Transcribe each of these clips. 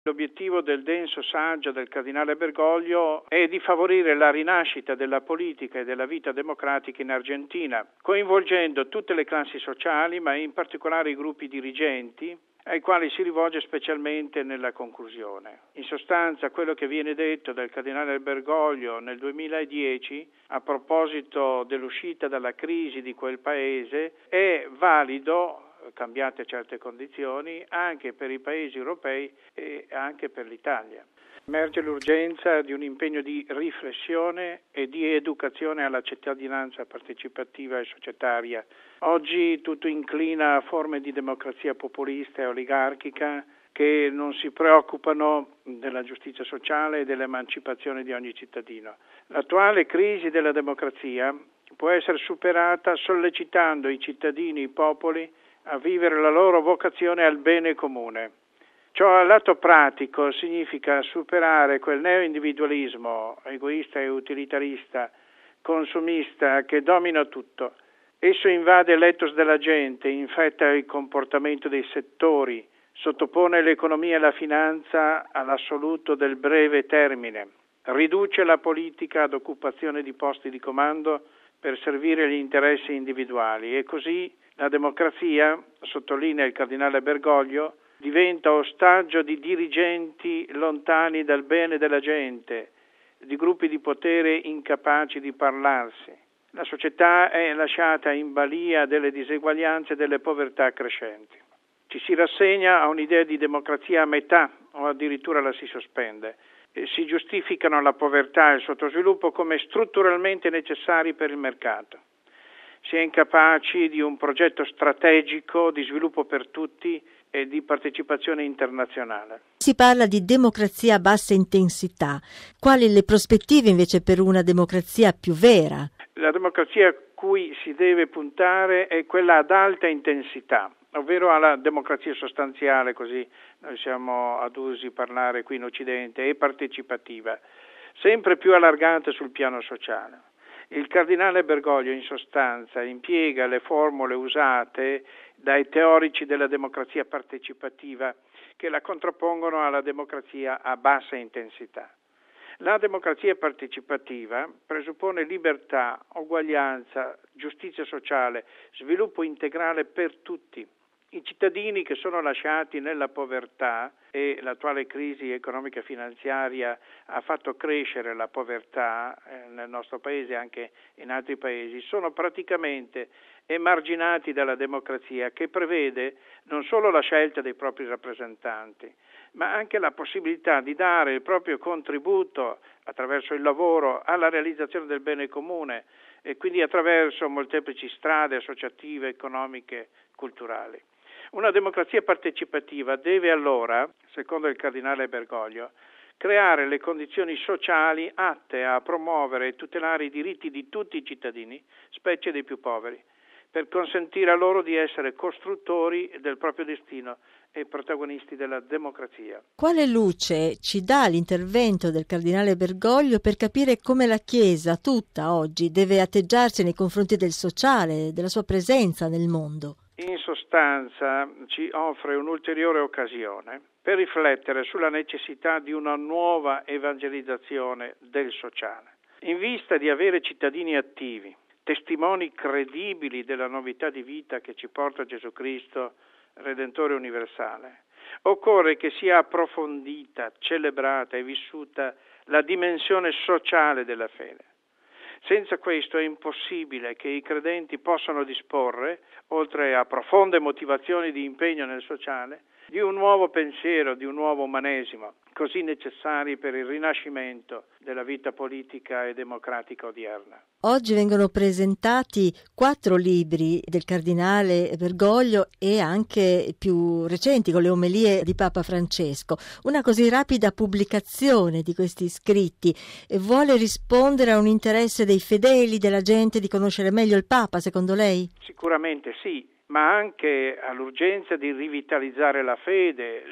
L'obiettivo del denso saggio del cardinale Bergoglio è di favorire la rinascita della politica e della vita democratica in Argentina, coinvolgendo tutte le classi sociali, ma in particolare i gruppi dirigenti, ai quali si rivolge specialmente nella conclusione. In sostanza, quello che viene detto dal cardinale Bergoglio nel 2010 a proposito dell'uscita dalla crisi di quel paese è valido, cambiate certe condizioni, anche per i paesi europei e anche per l'Italia. Emerge l'urgenza di un impegno di riflessione e di educazione alla cittadinanza partecipativa e societaria. Oggi tutto inclina a forme di democrazia populista e oligarchica che non si preoccupano della giustizia sociale e dell'emancipazione di ogni cittadino. L'attuale crisi della democrazia può essere superata sollecitando i cittadini, i popoli, a vivere la loro vocazione al bene comune. Ciò al lato pratico significa superare quel neoindividualismo egoista e utilitarista, consumista che domina tutto. Esso invade l'ethos della gente, infetta il comportamento dei settori, sottopone l'economia e la finanza all'assoluto del breve termine, riduce la politica ad occupazione di posti di comando per servire gli interessi individuali e così la democrazia, sottolinea il cardinale Bergoglio, diventa ostaggio di dirigenti lontani dal bene della gente, di gruppi di potere incapaci di parlarsi. La società è lasciata in balia delle diseguaglianze e delle povertà crescenti. Ci si rassegna a un'idea di democrazia a metà o addirittura la si sospende. Si giustificano la povertà e il sottosviluppo come strutturalmente necessari per il mercato. Si è incapaci di un progetto strategico di sviluppo per tutti e di partecipazione internazionale. Si parla di democrazia a bassa intensità. Quali le prospettive invece per una democrazia più vera? La democrazia a cui si deve puntare è quella ad alta intensità, ovvero alla democrazia sostanziale, così noi siamo adusi a parlare qui in Occidente, e partecipativa, sempre più allargata sul piano sociale. Il cardinale Bergoglio in sostanza impiega le formule usate dai teorici della democrazia partecipativa che la contrappongono alla democrazia a bassa intensità. La democrazia partecipativa presuppone libertà, uguaglianza, giustizia sociale, sviluppo integrale per tutti. I cittadini che sono lasciati nella povertà, e l'attuale crisi economica e finanziaria ha fatto crescere la povertà nel nostro paese e anche in altri paesi, sono praticamente emarginati dalla democrazia che prevede non solo la scelta dei propri rappresentanti, ma anche la possibilità di dare il proprio contributo attraverso il lavoro alla realizzazione del bene comune e quindi attraverso molteplici strade associative, economiche, culturali. Una democrazia partecipativa deve allora, secondo il cardinale Bergoglio, creare le condizioni sociali atte a promuovere e tutelare i diritti di tutti i cittadini, specie dei più poveri, per consentire a loro di essere costruttori del proprio destino e protagonisti della democrazia. Quale luce ci dà l'intervento del cardinale Bergoglio per capire come la Chiesa tutta oggi deve atteggiarsi nei confronti del sociale, della sua presenza nel mondo? In sostanza ci offre un'ulteriore occasione per riflettere sulla necessità di una nuova evangelizzazione del sociale. In vista di avere cittadini attivi, testimoni credibili della novità di vita che ci porta Gesù Cristo, Redentore universale, occorre che sia approfondita, celebrata e vissuta la dimensione sociale della fede. Senza questo è impossibile che i credenti possano disporre, oltre a profonde motivazioni di impegno nel sociale, di un nuovo pensiero, di un nuovo umanesimo, così necessari per il rinascimento della vita politica e democratica odierna. Oggi vengono presentati 4 libri del cardinale Bergoglio e anche più recenti con le omelie di Papa Francesco. Una così rapida pubblicazione di questi scritti vuole rispondere a un interesse dei fedeli, della gente di conoscere meglio il Papa, secondo lei? Sicuramente sì, ma anche all'urgenza di rivitalizzare la fede,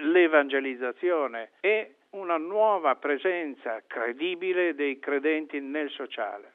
l'evangelizzazione e una nuova presenza credibile dei credenti nel sociale.